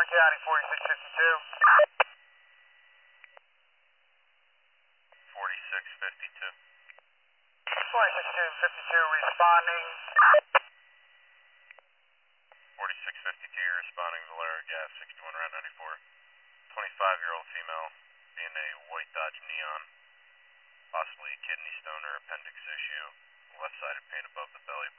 Clark County, 4652. 4652. 4652 responding. 4652, you're responding to Valero Gas, 61 Route 94. 25-year-old female, being a white Dodge Neon, possibly a kidney stone or appendix issue. Left-sided pain above the belly,